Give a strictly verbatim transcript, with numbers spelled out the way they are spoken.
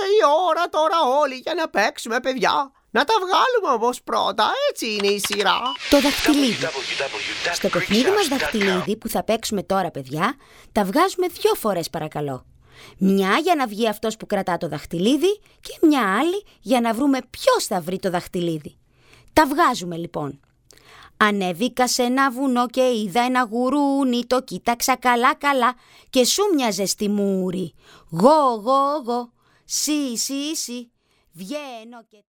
ήρθε η ώρα τώρα όλοι για να παίξουμε, παιδιά. Να τα βγάλουμε όμως πρώτα, έτσι είναι η σειρά. Το δαχτυλίδι. Στο παιχνίδι μας δαχτυλίδι που θα παίξουμε τώρα, παιδιά, τα βγάζουμε δύο φορές παρακαλώ. Μια για να βγει αυτός που κρατά το δαχτυλίδι και μια άλλη για να βρούμε ποιος θα βρει το δαχτυλίδι. Τα βγάζουμε λοιπόν. Ανέβηκα σε ένα βουνό και είδα ένα γουρούνι, το κοίταξα καλά καλά και σου μοιάζε στη μούρη. Γω, γω, γω, σι, σι, σι, βγαίνω και...